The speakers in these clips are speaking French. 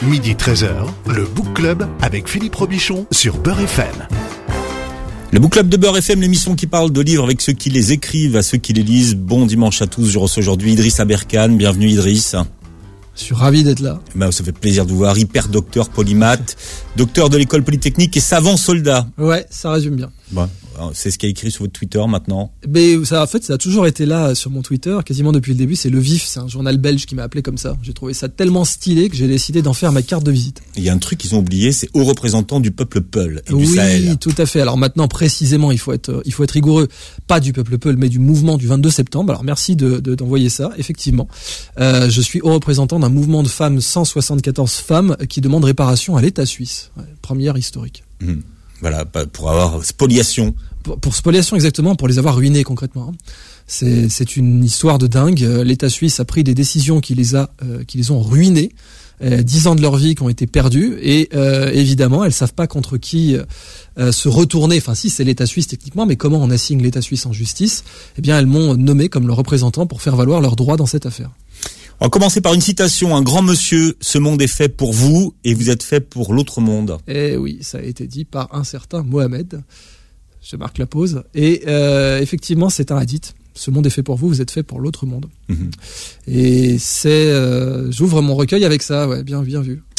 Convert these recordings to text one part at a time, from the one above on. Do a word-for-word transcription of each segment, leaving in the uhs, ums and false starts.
midi treize heures, le Book Club avec Philippe Robichon sur Beurre F M. Le Book Club de Beurre F M, l'émission qui parle de livres avec ceux qui les écrivent, à ceux qui les lisent. Bon dimanche à tous, je reçois aujourd'hui Idriss Aberkane. Bienvenue Idriss. Je suis ravi d'être là. Ben, ça fait plaisir de vous voir. Hyper docteur, polymathe, docteur de l'école polytechnique et savant soldat. Ouais, ça résume bien. Bon, c'est ce qui est écrit sur votre Twitter maintenant. Mais ça, en fait, ça a toujours été là sur mon Twitter, quasiment depuis le début. C'est Le Vif, c'est un journal belge qui m'a appelé comme ça. J'ai trouvé ça tellement stylé que j'ai décidé d'en faire ma carte de visite. Il y a un truc qu'ils ont oublié, c'est haut représentant du peuple Peul et oui, du Sahel. Oui, tout à fait. Alors maintenant, précisément, il faut être, il faut être rigoureux. Pas du peuple Peul, mais du mouvement du vingt-deux septembre. Alors merci de, de d'envoyer ça. Effectivement, euh, je suis haut représentant d'un mouvement de femmes, cent soixante-quatorze femmes, qui demandent réparation à l'État suisse. Ouais, première historique. Mmh. Voilà, pour avoir spoliation. Pour, pour spoliation, exactement, pour les avoir ruinés concrètement. C'est, c'est une histoire de dingue. L'État suisse a pris des décisions qui les a, euh, qui les ont ruinés. Euh, dix ans de leur vie qui ont été perdus et euh, évidemment elles savent pas contre qui euh, se retourner. Enfin si, c'est l'État suisse techniquement, mais comment on assigne l'État suisse en justice? Eh bien elles m'ont nommé comme leur représentant pour faire valoir leurs droits dans cette affaire. On va commencer par une citation. Un grand monsieur, ce monde est fait pour vous et vous êtes fait pour l'autre monde. Eh oui, ça a été dit par un certain Mohamed. Je marque la pause. Et euh, effectivement, c'est un hadith. Ce monde est fait pour vous, vous êtes fait pour l'autre monde. Mmh. Et c'est, euh, j'ouvre mon recueil avec ça, ouais, bien, bien vu.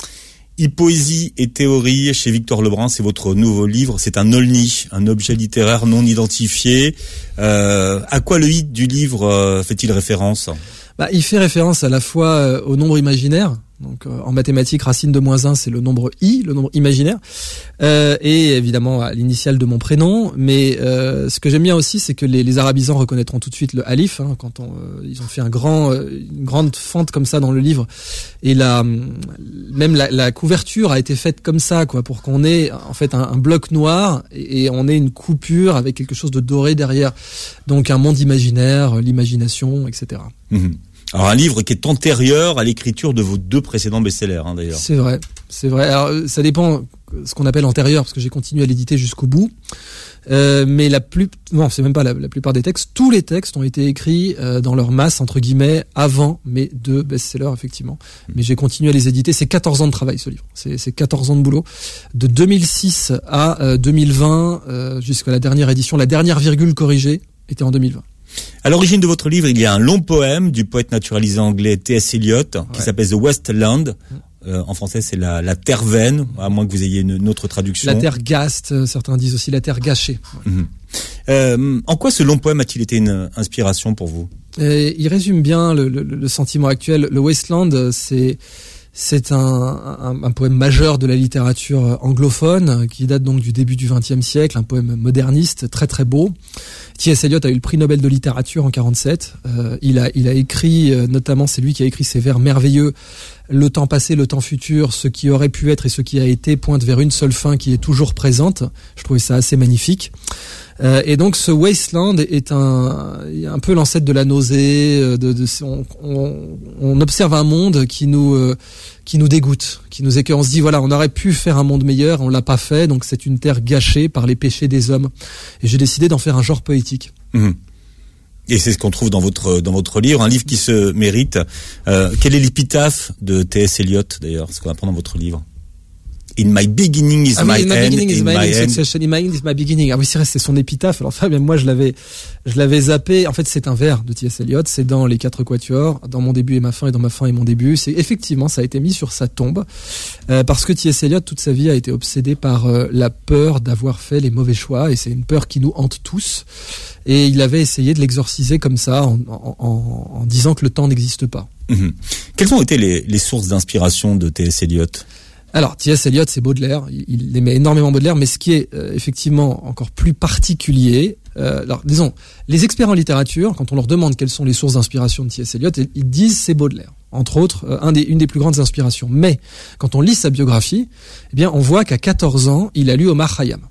Poésie et théorie chez Victor Lebrun, c'est votre nouveau livre. C'est un olni, un objet littéraire non identifié. Euh, à quoi le i du livre euh, fait-il référence ? Bah, il fait référence à la fois euh, au nombre imaginaire. Donc euh, en mathématiques, racine de moins un, c'est le nombre i, le nombre imaginaire, euh, et évidemment à l'initiale de mon prénom. Mais euh, ce que j'aime bien aussi, c'est que les, les arabisants reconnaîtront tout de suite le alif. Hein, quand on, euh, ils ont fait un grand, euh, une grande fente comme ça dans le livre, et la, même la, la couverture a été faite comme ça, quoi, pour qu'on ait en fait un, un bloc noir et, et on ait une coupure avec quelque chose de doré derrière. Donc un monde imaginaire, l'imagination, et cetera. Mmh. Alors un livre qui est antérieur à l'écriture de vos deux précédents best-sellers, hein, d'ailleurs. C'est vrai, c'est vrai. Alors ça dépend ce qu'on appelle antérieur, parce que j'ai continué à l'éditer jusqu'au bout. Euh, mais la plus, non, c'est même pas la, la plupart des textes. Tous les textes ont été écrits euh, dans leur masse entre guillemets avant mes deux best-sellers, effectivement. Mmh. Mais j'ai continué à les éditer. C'est quatorze ans de travail, ce livre. C'est, c'est quatorze ans de boulot, de deux mille six à euh, deux mille vingt euh, jusqu'à la dernière édition. La dernière virgule corrigée était en deux mille vingt. À l'origine de votre livre, il y a un long poème du poète naturalisé anglais T S Eliot qui ouais. s'appelle The Westland. Euh, en français, c'est la, la terre vaine, à moins que vous ayez une, une autre traduction. La terre gaste, certains disent aussi la terre gâchée. Ouais. Mmh. Euh, en quoi ce long poème a-t-il été une inspiration pour vous ? Et il résume bien le, le, le sentiment actuel. Le Wasteland, c'est... C'est un, un, un poème majeur de la littérature anglophone qui date donc du début du vingtième siècle, un poème moderniste très très beau. T S Eliot a eu le prix Nobel de littérature en quarante-sept. Euh, il a il a écrit euh, notamment, c'est lui qui a écrit ces vers merveilleux. Le temps passé, le temps futur, ce qui aurait pu être et ce qui a été pointe vers une seule fin qui est toujours présente. Je trouvais ça assez magnifique. Euh, et donc ce Wasteland est un, un peu l'ancêtre de la nausée. De, de, on, on, on observe un monde qui nous, euh, qui nous dégoûte, qui nous écoeure. On se dit voilà, on aurait pu faire un monde meilleur, on l'a pas fait. Donc c'est une terre gâchée par les péchés des hommes. Et j'ai décidé d'en faire un genre poétique. Mmh. Et c'est ce qu'on trouve dans votre dans votre livre, un livre qui se mérite. Euh, quel est l'épitaphe de T S Eliot d'ailleurs, ce qu'on apprend dans votre livre? In my beginning is ah my oui, in end, my beginning is in my my end, end. In my end is my beginning. Ah oui, c'est vrai, c'est son épitaphe. Alors Fabien, moi je l'avais, je l'avais zappé. En fait, c'est un vers de T S Eliot. C'est dans les quatre quatuors, dans mon début et ma fin, et dans ma fin et mon début. C'est effectivement, ça a été mis sur sa tombe euh, parce que T S Eliot toute sa vie a été obsédé par euh, la peur d'avoir fait les mauvais choix, et c'est une peur qui nous hante tous. Et il avait essayé de l'exorciser comme ça, en, en, en, en disant que le temps n'existe pas. Mmh. Quelles ont été les, les sources d'inspiration de T S Eliot ? Alors, T S Eliot, c'est Baudelaire. Il, il aimait énormément Baudelaire, mais ce qui est euh, effectivement encore plus particulier, euh, alors disons, les experts en littérature, quand on leur demande quelles sont les sources d'inspiration de T S Eliot, ils disent c'est Baudelaire. Entre autres, euh, un des, une des plus grandes inspirations. Mais quand on lit sa biographie, eh bien, on voit qu'à quatorze ans, il a lu Omar Khayyam.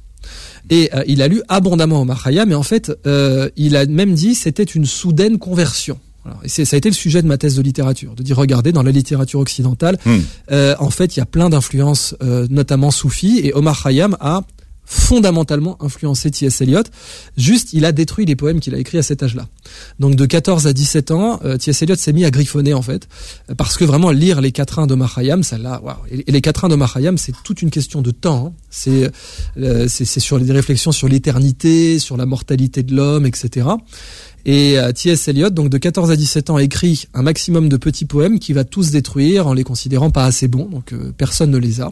Et euh, il a lu abondamment Omar Khayyam, et en fait, euh, il a même dit c'était une soudaine conversion. Alors, et c'est, ça a été le sujet de ma thèse de littérature, de dire regardez, dans la littérature occidentale, mmh. euh, en fait, il y a plein d'influences, euh, notamment soufis, et Omar Khayyam a fondamentalement influencé T S. Eliot. Juste, il a détruit les poèmes qu'il a écrits à cet âge-là. Donc de quatorze à dix-sept ans, euh, T S. Eliot s'est mis à griffonner en fait, parce que vraiment lire les quatrains d'Omar Khayyam, ça là, waouh. Et les quatrains d'Omar Khayyam, c'est toute une question de temps. Hein. C'est, euh, c'est c'est sur des réflexions sur l'éternité, sur la mortalité de l'homme, et cetera. Et euh, T S. Eliot, donc de quatorze à dix-sept ans, écrit un maximum de petits poèmes qu'il va tous détruire en les considérant pas assez bons. Donc euh, personne ne les a.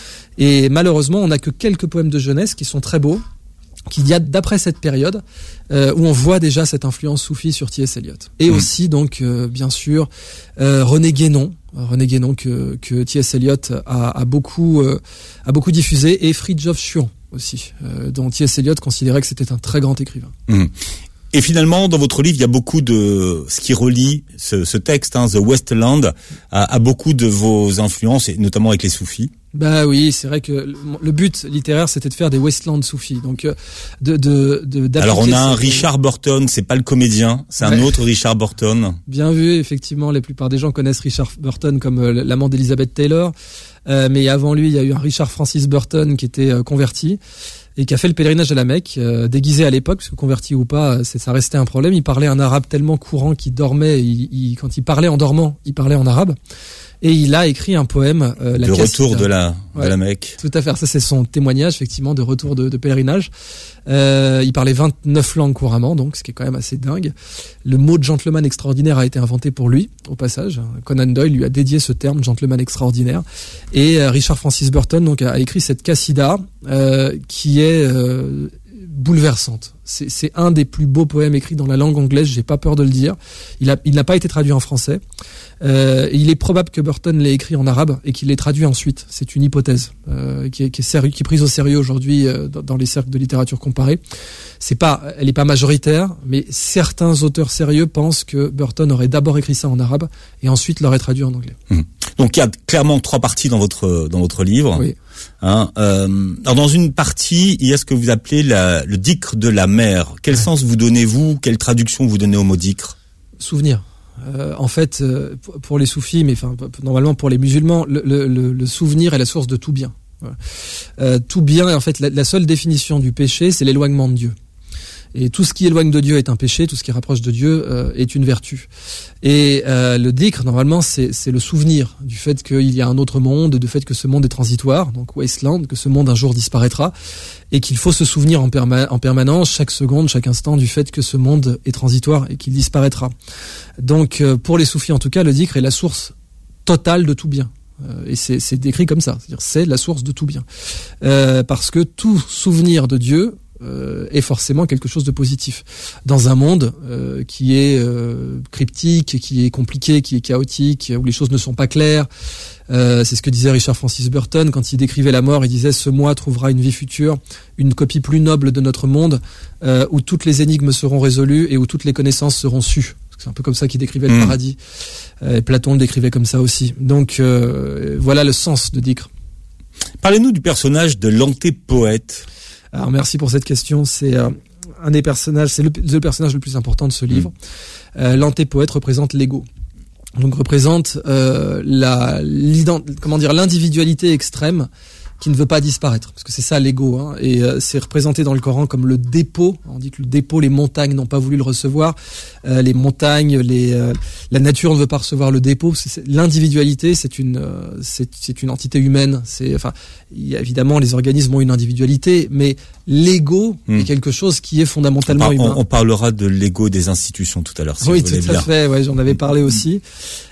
Et malheureusement, on n'a que quelques poèmes de jeunesse qui sont très beaux, qui datent d'après cette période, euh, où on voit déjà cette influence soufie sur T S. Eliot. Et mmh. aussi, donc, euh, bien sûr, euh, René Guénon, René Guénon que, que T S. Eliot a, a beaucoup, euh, a beaucoup diffusé, et Fridtjof Schuon aussi, euh, dont T S. Eliot considérait que c'était un très grand écrivain. Mmh. Et finalement, dans votre livre, il y a beaucoup de ce qui relie ce, ce texte, hein, The Westland, à, à beaucoup de vos influences, et notamment avec les soufis. Bah oui, c'est vrai que le but littéraire, c'était de faire des Westland soufis. Donc, de, de, de alors on a un ces... Richard Burton, c'est pas le comédien, c'est ouais. un autre Richard Burton. Bien vu, effectivement, la plupart des gens connaissent Richard Burton comme euh, l'amant d'Elizabeth Taylor, euh, mais avant lui, il y a eu un Richard Francis Burton qui était euh, converti et qui a fait le pèlerinage à la Mecque, euh, déguisé à l'époque, parce que converti ou pas, c'est, ça restait un problème. Il parlait un arabe tellement courant qu'il dormait, il, il, quand il parlait en dormant, il parlait en arabe. Et il a écrit un poème, euh, la de Cassida. retour de la ouais, de la Mecque. Tout à fait. Ça, c'est son témoignage, effectivement, de retour de, de pèlerinage. Euh, il parlait vingt-neuf langues couramment, donc ce qui est quand même assez dingue. Le mot de gentleman extraordinaire a été inventé pour lui, au passage. Conan Doyle lui a dédié ce terme, gentleman extraordinaire. Et euh, Richard Francis Burton, donc, a, a écrit cette Cassida, euh, qui est euh, bouleversante. C'est, c'est un des plus beaux poèmes écrits dans la langue anglaise, j'ai pas peur de le dire. Il a, il n'a pas été traduit en français. Euh, et il est probable que Burton l'ait écrit en arabe et qu'il l'ait traduit ensuite. C'est une hypothèse euh, qui, est, qui, est sérieux, qui est prise au sérieux aujourd'hui euh, dans, dans les cercles de littérature comparée. C'est pas, elle est pas majoritaire, mais certains auteurs sérieux pensent que Burton aurait d'abord écrit ça en arabe et ensuite l'aurait traduit en anglais. Mmh. Donc il y a clairement trois parties dans votre dans votre livre. Oui. Hein, euh, alors dans une partie, il y a ce que vous appelez la, le dicre de la mer. Quel ouais. sens vous donnez-vous? Quelle traduction vous donnez au mot dicre? Souvenir. Euh, en fait, euh, pour les soufis, mais enfin normalement pour les musulmans, le, le, le souvenir est la source de tout bien. Voilà. Euh, tout bien, en fait, la, la seule définition du péché, c'est l'éloignement de Dieu. Et tout ce qui éloigne de Dieu est un péché, tout ce qui rapproche de Dieu euh, est une vertu. Et euh, le dhikr, normalement, c'est, c'est le souvenir du fait qu'il y a un autre monde, du fait que ce monde est transitoire, donc wasteland, que ce monde un jour disparaîtra, et qu'il faut se souvenir en, perma- en permanence, chaque seconde, chaque instant, du fait que ce monde est transitoire et qu'il disparaîtra. Donc, euh, pour les soufis en tout cas, le dhikr est la source totale de tout bien. Euh, et c'est, c'est décrit comme ça, c'est-à-dire c'est la source de tout bien. Euh, parce que tout souvenir de Dieu Euh, est forcément quelque chose de positif dans un monde euh, qui est euh, cryptique, qui est compliqué, qui est chaotique, où les choses ne sont pas claires. Euh, c'est ce que disait Richard Francis Burton quand il décrivait la mort. Il disait: ce moi trouvera une vie future, une copie plus noble de notre monde, euh, où toutes les énigmes seront résolues et où toutes les connaissances seront sues. C'est un peu comme ça qu'il décrivait mmh. le paradis. Euh, et Platon le décrivait comme ça aussi. Donc euh, voilà le sens de dhikr. Parlez-nous du personnage de l'antépoète. Alors merci pour cette question. C'est euh, un des personnages, c'est le, le personnage le plus important de ce livre. Mmh. Euh, l'antépoète représente l'ego, donc représente euh, la, comment dire, l'individualité extrême qui ne veut pas disparaître, parce que c'est ça l'ego, hein, et euh, c'est représenté dans le Coran comme le dépôt. On dit que le dépôt, les montagnes n'ont pas voulu le recevoir, euh, les montagnes, les, euh, la nature ne veut pas recevoir le dépôt. C'est, c'est, l'individualité, c'est une, euh, c'est, c'est une entité humaine. C'est, enfin, il y a, évidemment, les organismes ont une individualité, mais l'ego mmh. est quelque chose qui est fondamentalement on, par, humain. On, on parlera de l'ego des institutions tout à l'heure. Si oui, vous voulez tout à bien. fait. Ouais, j'en avais parlé aussi.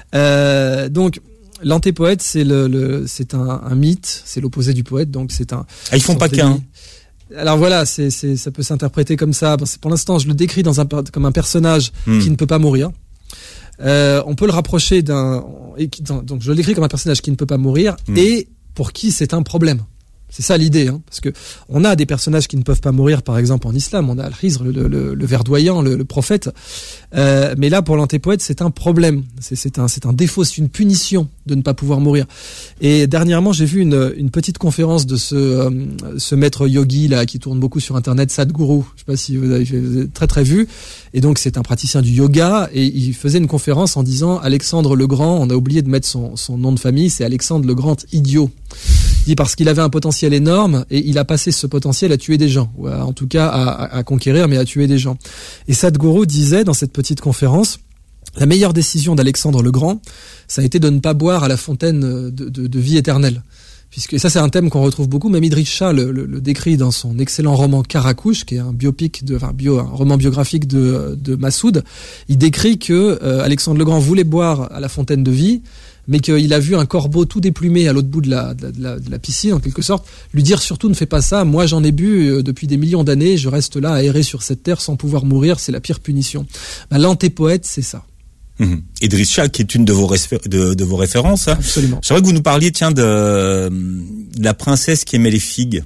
Euh, donc. L'antépoète, c'est le, le c'est un, un mythe, c'est l'opposé du poète, donc c'est un. Ah, ils font pas qu'un. Alors voilà, c'est, c'est, ça peut s'interpréter comme ça. Pour l'instant, je le décris dans un, comme un personnage hmm. qui ne peut pas mourir. Euh, on peut le rapprocher d'un, donc je le décris comme un personnage qui ne peut pas mourir hmm. et pour qui c'est un problème. C'est ça l'idée, hein, parce que on a des personnages qui ne peuvent pas mourir, par exemple en islam, on a Al-Khizr, le, le, le verdoyant, le, le prophète, euh, mais là pour l'antépoète c'est un problème, c'est, c'est un c'est un défaut, c'est une punition de ne pas pouvoir mourir. Et dernièrement j'ai vu une, une petite conférence de ce euh, ce maître yogi là qui tourne beaucoup sur internet, Sadhguru, je sais pas si vous avez, vous avez très très vu, et donc c'est un praticien du yoga et il faisait une conférence en disant Alexandre le Grand, on a oublié de mettre son son nom de famille, c'est Alexandre le Grand idiot. dit parce qu'il avait un potentiel énorme et il a passé ce potentiel à tuer des gens, ou à, en tout cas à, à, à conquérir, mais à tuer des gens. Et Sadhguru disait dans cette petite conférence, la meilleure décision d'Alexandre le Grand, ça a été de ne pas boire à la fontaine de, de, de vie éternelle. Puisque ça c'est un thème qu'on retrouve beaucoup, même Idriss Shah le, le, le décrit dans son excellent roman Karakouche, qui est un biopic de, enfin bio, un roman biographique de, de Massoud. Il décrit que euh, Alexandre le Grand voulait boire à la fontaine de vie, mais qu'il a vu un corbeau tout déplumé à l'autre bout de la, de, la, de la piscine, en quelque sorte, lui dire surtout ne fais pas ça, moi j'en ai bu euh, depuis des millions d'années, je reste là à errer sur cette terre sans pouvoir mourir, c'est la pire punition. Ben, l'antépoète, c'est ça. Mmh. Idriss Shah, qui est une de vos, réfé- de, de vos références. Hein. Absolument. J'aimerais que vous nous parliez, tiens, de, de la princesse qui aimait les figues.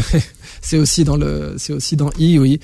c'est aussi dans le, c'est aussi dans I, oui.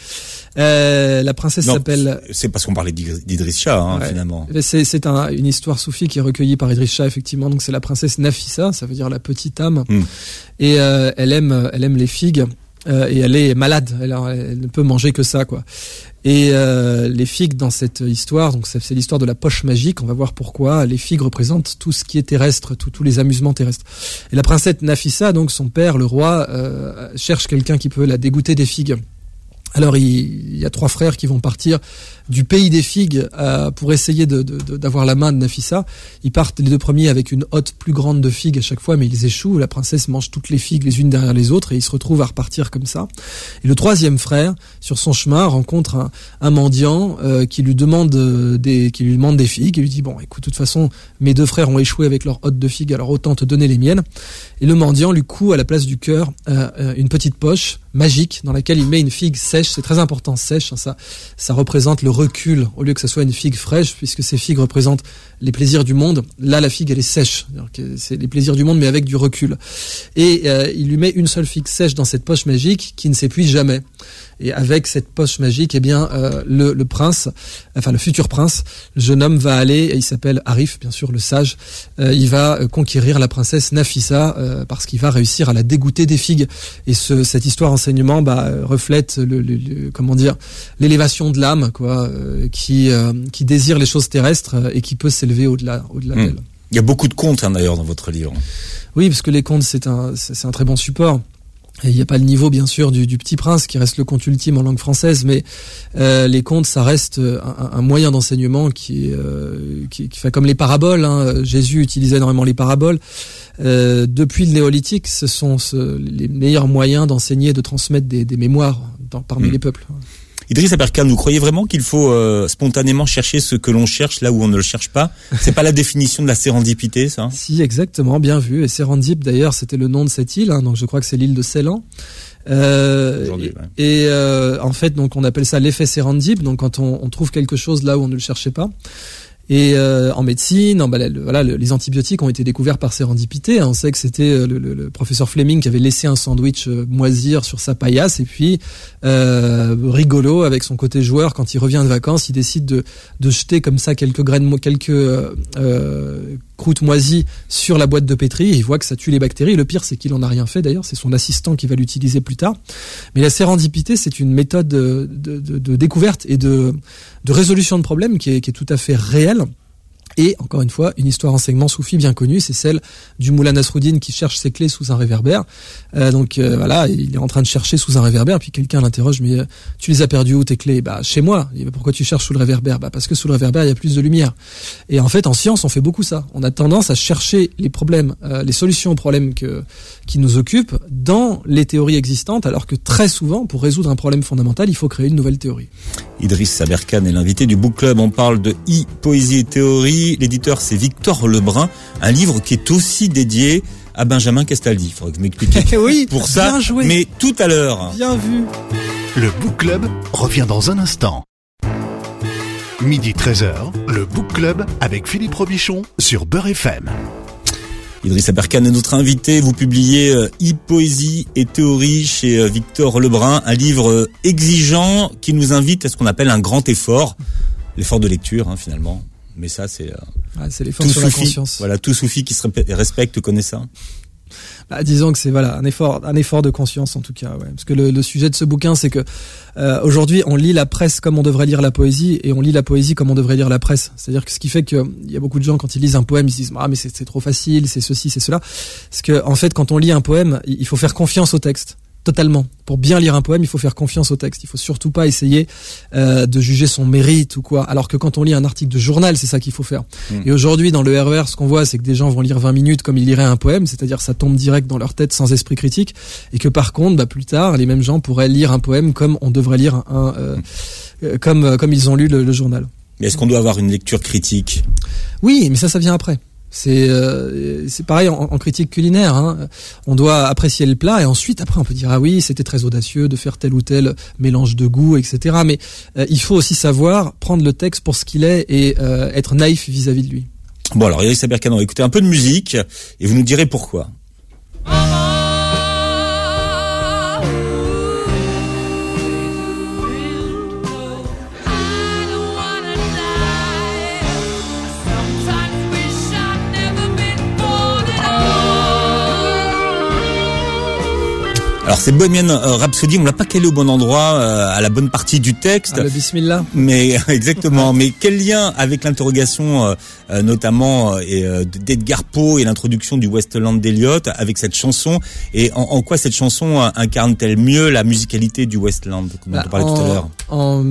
Euh, la princesse non, s'appelle. C'est parce qu'on parlait d'Idriss Shah, hein, ouais. finalement. C'est, c'est un, une histoire soufie qui est recueillie par Idriss Shah, effectivement. Donc c'est la princesse Nafissa, ça veut dire la petite âme. Mmh. Et euh, elle aime, elle aime les figues. Euh, et elle est malade, elle, elle ne peut manger que ça, quoi. Et euh, les figues dans cette histoire, donc c'est, c'est l'histoire de la poche magique. On va voir pourquoi les figues représentent tout ce qui est terrestre, tout, tous les amusements terrestres. Et la princesse Nafissa, donc son père, le roi, euh, cherche quelqu'un qui peut la dégoûter des figues. Alors il, il y a trois frères qui vont partir du pays des figues euh, pour essayer de, de, de, d'avoir la main de Nafissa. Ils partent les deux premiers avec une hotte plus grande de figues à chaque fois, mais ils échouent. La princesse mange toutes les figues les unes derrière les autres et ils se retrouvent à repartir comme ça. Et le troisième frère, sur son chemin, rencontre un, un mendiant euh, qui lui demande des, qui lui demande des figues. Il lui dit bon, écoute, de toute façon, mes deux frères ont échoué avec leur hotte de figues, alors autant te donner les miennes. Et le mendiant lui coud à la place du cœur euh, une petite poche magique dans laquelle il met une figue sèche. C'est très important, sèche. Hein, ça, ça représente le recul au lieu que ça soit une figue fraîche, puisque ces figues représentent les plaisirs du monde. Là, la figue, elle est sèche. C'est les plaisirs du monde, mais avec du recul. Et euh, il lui met une seule figue sèche dans cette poche magique qui ne s'épuise jamais. Et avec cette poche magique, eh bien, euh, le, le prince, enfin le futur prince, le jeune homme va aller, et il s'appelle Arif, bien sûr, le sage. Euh, il va conquérir la princesse Nafissa euh, parce qu'il va réussir à la dégoûter des figues. Et ce, cette histoire enseignement, bah, reflète le, le, le comment dire, l'élévation de l'âme, quoi, euh, qui euh, qui désire les choses terrestres euh, et qui peut s'élever au-delà, au-delà mmh. d'elle. Il y a beaucoup de contes, hein, d'ailleurs, dans votre livre. Oui, parce que les contes, c'est un, c'est, c'est un très bon support. Et il n'y a pas le niveau, bien sûr, du, du Petit Prince, qui reste le conte ultime en langue française, mais euh, les contes, ça reste un, un moyen d'enseignement qui est, euh, qui, qui fait comme les paraboles. Hein. Jésus utilisait énormément les paraboles. Euh, depuis le néolithique, ce sont ce, les meilleurs moyens d'enseigner et de transmettre des, des mémoires dans, parmi mmh. les peuples. Idriss Aberkane, vous croyez vraiment qu'il faut euh, spontanément chercher ce que l'on cherche là où on ne le cherche pas? C'est pas la définition de la sérendipité, ça? Si, exactement, bien vu. Et Sérendip, d'ailleurs, c'était le nom de cette île, hein, donc je crois que c'est l'île de Ceylan. Euh, Aujourd'hui, ouais. Et euh, en fait, donc on appelle ça l'effet sérendip. Donc quand on, on trouve quelque chose là où on ne le cherchait pas. Et euh, en médecine, en, bah, le, voilà, le, les antibiotiques ont été découverts par sérendipité. On sait que c'était le, le, le professeur Fleming qui avait laissé un sandwich euh, moisir sur sa paillasse, et puis euh, rigolo avec son côté joueur, quand il revient de vacances, il décide de, de jeter comme ça quelques graines, quelques euh, euh, croûtes moisies sur la boîte de pétri. Et il voit que ça tue les bactéries. Et le pire, c'est qu'il en a rien fait. D'ailleurs, c'est son assistant qui va l'utiliser plus tard. Mais la sérendipité, c'est une méthode de, de, de, de découverte et de, de résolution de problèmes qui est, qui est tout à fait réelle. Et encore une fois, une histoire enseignement soufi bien connue, c'est celle du moulin Nasruddin qui cherche ses clés sous un réverbère. Euh, donc euh, voilà, il est en train de chercher sous un réverbère, puis quelqu'un l'interroge, mais euh, tu les as perdues où tes clés? Bah chez moi. Il dit, pourquoi tu cherches sous le réverbère? Bah parce que sous le réverbère il y a plus de lumière. Et en fait, en science, on fait beaucoup ça. On a tendance à chercher les problèmes, euh, les solutions aux problèmes que qui nous occupent dans les théories existantes, alors que très souvent, pour résoudre un problème fondamental, il faut créer une nouvelle théorie. Idriss Aberkane est l'invité du Book Club. On parle de I, Poésie et Théorie. L'éditeur, c'est Victor Lebrun. Un livre qui est aussi dédié à Benjamin Castaldi. Il faudrait que vous m'expliquiez oui, pour ça. Bien joué. Mais tout à l'heure. Bien vu. Le Book Club revient dans un instant. Midi treize heures, le Book Club avec Philippe Robichon sur Beurre F M. Idriss Aberkane est notre invité. Vous publiez euh, I, Poésie et Théorie chez euh, Victor Lebrun, un livre euh, exigeant qui nous invite à ce qu'on appelle un grand effort, l'effort de lecture, hein, finalement. Mais ça, c'est, euh, ah, c'est l'effort sur la conscience. Voilà, tout soufi qui se respecte connaît ça. Bah, disons que c'est voilà un effort, un effort de conscience en tout cas, ouais. Parce que le, le sujet de ce bouquin, c'est que euh, aujourd'hui, on lit la presse comme on devrait lire la poésie, et on lit la poésie comme on devrait lire la presse. C'est-à-dire que ce qui fait que il y a beaucoup de gens quand ils lisent un poème, ils se disent ah mais c'est, c'est trop facile, c'est ceci, c'est cela. Parce que en fait, quand on lit un poème, il faut faire confiance au texte. Totalement. Pour bien lire un poème, il faut faire confiance au texte. Il faut surtout pas essayer euh, de juger son mérite ou quoi. Alors que quand on lit un article de journal, c'est ça qu'il faut faire. Mmh. Et aujourd'hui, dans le R E R, ce qu'on voit, c'est que des gens vont lire vingt minutes comme ils liraient un poème, c'est-à-dire ça tombe direct dans leur tête sans esprit critique. Et que par contre, bah, plus tard, les mêmes gens pourraient lire un poème comme on devrait lire un, un euh, mmh. comme euh, comme ils ont lu le, le journal. Mais est-ce qu'on doit avoir une lecture critique ? Oui, mais ça, ça vient après. C'est euh, c'est pareil en, en critique culinaire, hein. On doit apprécier le plat et ensuite après on peut dire ah oui c'était très audacieux de faire tel ou tel mélange de goût, et cetera. Mais euh, il faut aussi savoir prendre le texte pour ce qu'il est et euh, être naïf vis-à-vis de lui. Bon alors Idriss Aberkan, on va écouter un peu de musique et vous nous direz pourquoi. Alors c'est Bohemian Rhapsody, on l'a pas calé au bon endroit, euh, à la bonne partie du texte. Ah, le bismillah. Mais exactement. Mais quel lien avec l'interrogation, euh, euh, notamment euh, d'Edgar Poe et l'introduction du Westland d'Eliot avec cette chanson, et en, en quoi cette chanson incarne-t-elle mieux la musicalité du Westland, comme bah, on parlait en, tout à l'heure. En,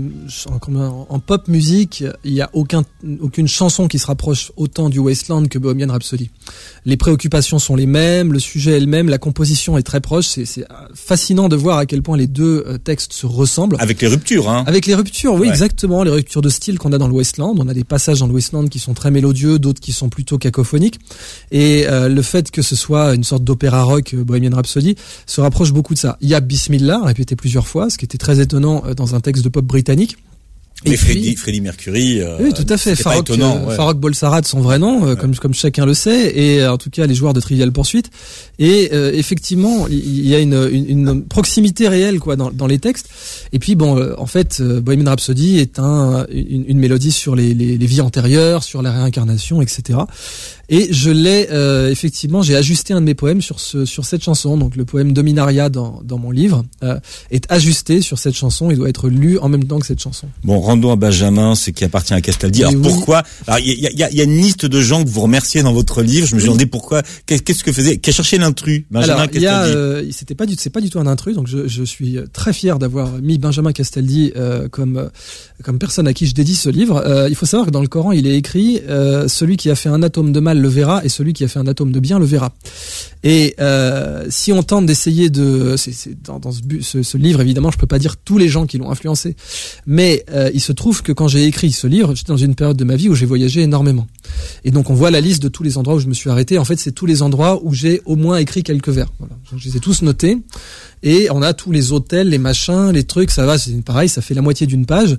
en, en pop musique, il y a aucun aucune chanson qui se rapproche autant du Westland que Bohemian Rhapsody. Les préoccupations sont les mêmes, le sujet est le même, la composition est très proche. C'est C'est fascinant de voir à quel point les deux textes se ressemblent. Avec les ruptures, hein. Avec les ruptures, oui, ouais. Exactement. Les ruptures de style qu'on a dans le Westland. On a des passages dans le Westland qui sont très mélodieux, d'autres qui sont plutôt cacophoniques. Et euh, le fait que ce soit une sorte d'opéra rock, euh, Bohemian Rhapsody, se rapproche beaucoup de ça. Il y a Bismillah, répété plusieurs fois, ce qui était très étonnant euh, dans un texte de pop britannique. Et Mais Freddie, Freddie Mercury, euh, oui, tout à fait. Farrokh, euh, ouais. Farrokh Bolsara de son vrai nom, euh, ouais. comme comme chacun le sait, et euh, en tout cas les joueurs de Trivial Pursuit. Et euh, effectivement, il y a une, une, une proximité réelle quoi dans, dans les textes. Et puis bon, euh, en fait, euh, Bohemian Rhapsody est un une, une mélodie sur les, les les vies antérieures, sur la réincarnation, et cetera. Et je l'ai euh, effectivement, j'ai ajusté un de mes poèmes sur ce sur cette chanson. Donc le poème Dominaria dans dans mon livre euh, est ajusté sur cette chanson. Il doit être lu en même temps que cette chanson. Bon, rendons à Benjamin ce qui appartient à Castaldi. Alors oui. Pourquoi ? Alors il y a, y, a, y a une liste de gens que vous remerciez dans votre livre. Je me suis oui. demandé pourquoi. Qu'est-ce que faisait ? Qu'a cherché l'intrus, Benjamin Alors, Castaldi ? Alors il y a, euh, c'était pas du, c'est pas du tout un intrus. Donc je, je suis très fier d'avoir mis Benjamin Castaldi euh, comme euh, comme personne à qui je dédie ce livre. Euh, il faut savoir que dans le Coran, il est écrit euh, celui qui a fait un atome de mal le verra et celui qui a fait un atome de bien le verra. Et euh, si on tente d'essayer de, c'est, c'est dans, dans ce, ce, ce livre évidemment, je peux pas dire tous les gens qui l'ont influencé, mais euh, il se trouve que quand j'ai écrit ce livre, j'étais dans une période de ma vie où j'ai voyagé énormément. Et donc on voit la liste de tous les endroits où je me suis arrêté. En fait, c'est tous les endroits où j'ai au moins écrit quelques vers. Voilà. Donc, je les ai tous notés. Et on a tous les hôtels, les machins, les trucs, ça va, c'est pareil, ça fait la moitié d'une page.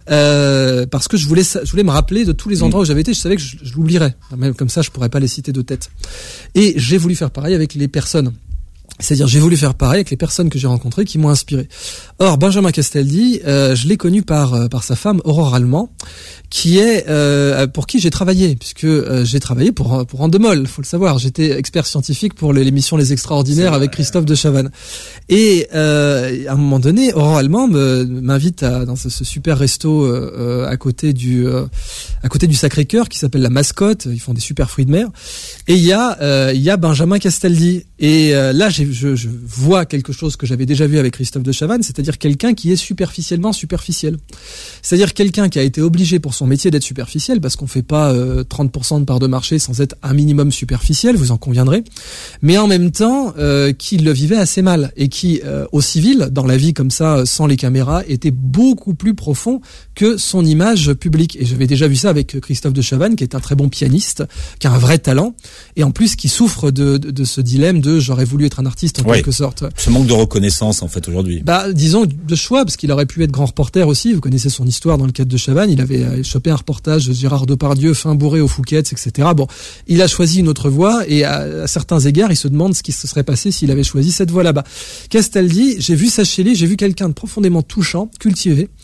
Euh, parce que je voulais, je voulais me rappeler de tous les endroits où j'avais été. Je savais que je, je l'oublierais. Même comme ça, je pourrais pas les citer de tête. Et j'ai voulu faire pareil avec les personnes. C'est-à-dire, j'ai voulu faire pareil avec les personnes que j'ai rencontrées qui m'ont inspiré. Or, Benjamin Castaldi, euh, je l'ai connu par par sa femme Aurore Allemand, qui est euh, pour qui j'ai travaillé, puisque euh, j'ai travaillé pour pour Endemol, faut le savoir. J'étais expert scientifique pour l'émission Les Extraordinaires avec Christophe de Chavannes. Et euh, à un moment donné, Aurore Allemand me, m'invite à, dans ce, ce super resto euh, à côté du euh, à côté du Sacré-Cœur qui s'appelle La Mascotte. Ils font des super fruits de mer. Et il y a euh, il y a Benjamin Castaldi. Et euh, là, j'ai Je, je vois quelque chose que j'avais déjà vu avec Christophe de Chavannes, c'est-à-dire quelqu'un qui est superficiellement superficiel. C'est-à-dire quelqu'un qui a été obligé pour son métier d'être superficiel, parce qu'on fait pas euh, trente pour cent de part de marché sans être un minimum superficiel, vous en conviendrez, mais en même temps euh, qui le vivait assez mal et qui, euh, au civil, dans la vie comme ça, sans les caméras, était beaucoup plus profond que son image publique. Et j'avais déjà vu ça avec Christophe de Chavannes, qui est un très bon pianiste, qui a un vrai talent, et en plus qui souffre de, de, de ce dilemme de j'aurais voulu être un artiste en oui. quelque sorte. Ce manque de reconnaissance en fait aujourd'hui. Bah disons de choix, parce qu'il aurait pu être grand reporter aussi. Vous connaissez son histoire dans le cadre de Chavannes. Il avait chopé un reportage de Gérard Depardieu fin bourré au Fouquet's, et cetera. Bon, il a choisi une autre voie et à, à certains égards, il se demande ce qui se serait passé s'il avait choisi cette voie là-bas. Castaldi, j'ai vu ça chez lui, j'ai vu quelqu'un de profondément touchant, cultivé,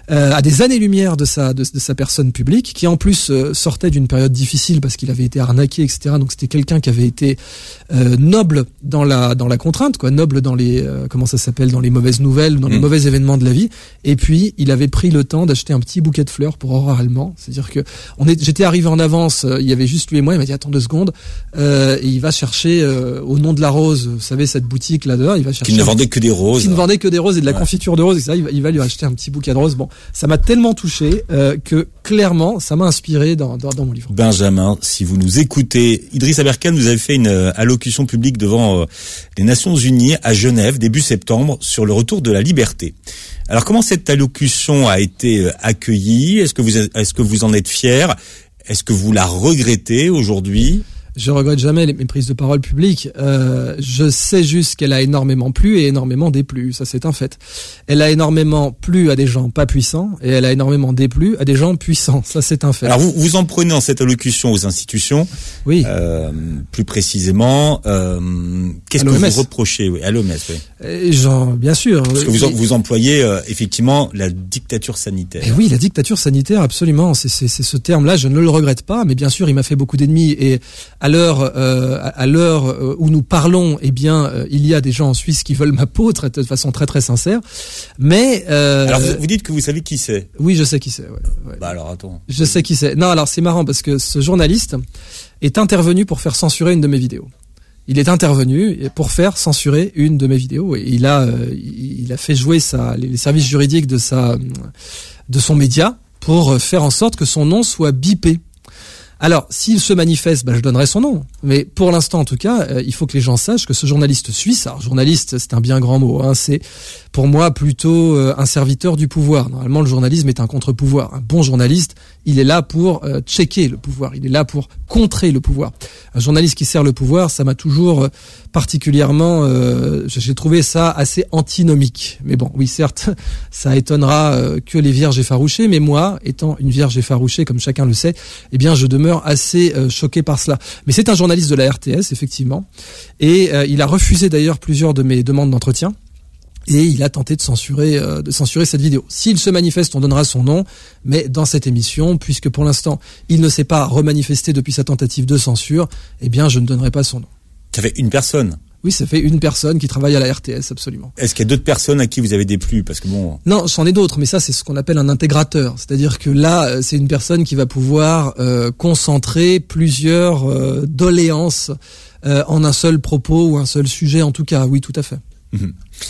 euh, à des années-lumière de sa de, de sa personne publique, qui en plus euh, sortait d'une période difficile parce qu'il avait été arnaqué, et cetera. Donc c'était quelqu'un qui avait été euh, noble dans la dans la contrainte, quoi, noble dans les euh, comment ça s'appelle, dans les mauvaises nouvelles, dans mmh. les mauvais événements de la vie. Et puis il avait pris le temps d'acheter un petit bouquet de fleurs pour Aurore Allemand. C'est-à-dire que on est, j'étais arrivé en avance, euh, il y avait juste lui et moi. Il m'a dit attends deux secondes, euh, et il va chercher euh, au nom de la rose, vous savez cette boutique là dehors, il va chercher. Qui ne vendait que des roses. Qui ne vendait que des roses et de la ouais. confiture de roses, et cetera. Il va, il va lui acheter un petit bouquet de roses. Bon, ça m'a tellement touché euh, que clairement, ça m'a inspiré dans, dans, dans mon livre. Benjamin, si vous nous écoutez, Idriss Aberkane, vous avez fait une euh, allocution publique devant euh, les Nations Unies à Genève début septembre sur le retour de la liberté. Alors comment cette allocution a été euh, accueillie ? Est-ce que vous est-ce que vous en êtes fier ? Est-ce que vous la regrettez aujourd'hui ? Je regrette jamais mes prises de parole publiques. Euh, je sais juste qu'elle a énormément plu et énormément déplu. Ça, c'est un fait. Elle a énormément plu à des gens pas puissants et elle a énormément déplu à des gens puissants. Ça, c'est un fait. Alors, vous, vous en prenez dans cette allocution aux institutions. Oui. Euh, plus précisément, euh, qu'est-ce que vous reprochez, oui, à l'O M S, oui. Et genre, bien sûr. Parce que vous, vous employez euh, effectivement la dictature sanitaire. Et oui, la dictature sanitaire, absolument. C'est, c'est, c'est ce terme-là. Je ne le regrette pas, mais bien sûr, il m'a fait beaucoup d'ennemis et à l'heure, euh, à l'heure où nous parlons, eh bien, euh, il y a des gens en Suisse qui veulent ma peau très, de façon très très sincère. Mais euh, alors vous, vous dites que vous savez qui c'est. Oui, je sais qui c'est. Ouais, ouais. Bah alors attends. Je sais qui c'est. Non, alors c'est marrant parce que ce journaliste est intervenu pour faire censurer une de mes vidéos. Il est intervenu pour faire censurer une de mes vidéos et il a, euh, il a fait jouer sa, les services juridiques de sa, de son média pour faire en sorte que son nom soit bipé. Alors, s'il se manifeste, bah, je donnerai son nom. Mais pour l'instant, en tout cas, euh, il faut que les gens sachent que ce journaliste suisse, alors journaliste, c'est un bien grand mot, hein, c'est pour moi plutôt euh, un serviteur du pouvoir. Normalement, le journalisme est un contre-pouvoir. Un bon journaliste, il est là pour euh, checker le pouvoir, il est là pour contrer le pouvoir. Un journaliste qui sert le pouvoir, ça m'a toujours euh, particulièrement, euh, j'ai trouvé ça assez antinomique. Mais bon, oui, certes, ça étonnera euh, que les vierges effarouchées, mais moi, étant une vierge effarouchée, comme chacun le sait, eh bien, je demeure assez euh, choqué par cela. Mais c'est un journaliste de la R T S, effectivement, et euh, il a refusé d'ailleurs plusieurs de mes demandes d'entretien. Et il a tenté de censurer, euh, de censurer cette vidéo. S'il se manifeste, on donnera son nom, mais dans cette émission, puisque pour l'instant, il ne s'est pas remanifesté depuis sa tentative de censure, eh bien, je ne donnerai pas son nom. Ça fait une personne. Oui, ça fait une personne qui travaille à la R T S, absolument. Est-ce qu'il y a d'autres personnes à qui vous avez déplu ? Parce que bon. Non, c'en est d'autres, mais ça, c'est ce qu'on appelle un intégrateur. C'est-à-dire que là, c'est une personne qui va pouvoir euh, concentrer plusieurs euh, doléances euh, en un seul propos ou un seul sujet, en tout cas. Oui, tout à fait. Mmh.